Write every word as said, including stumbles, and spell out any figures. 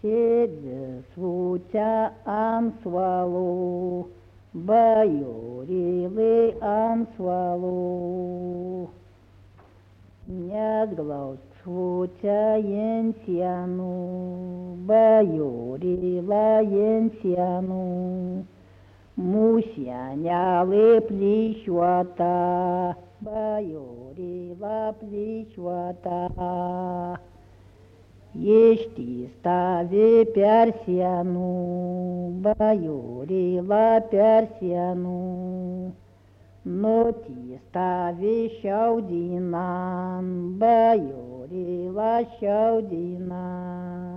Сидя свутя амсвалу, Баюрилы амсвалу. Нядглау свутя енсяну, Баюрила енсяну. Мусянялы плищвата, Баюрила плищвата. Ешти стави персияну, Баюрила персияну. Ноти стави шаудинан, Баюрила шаудинан.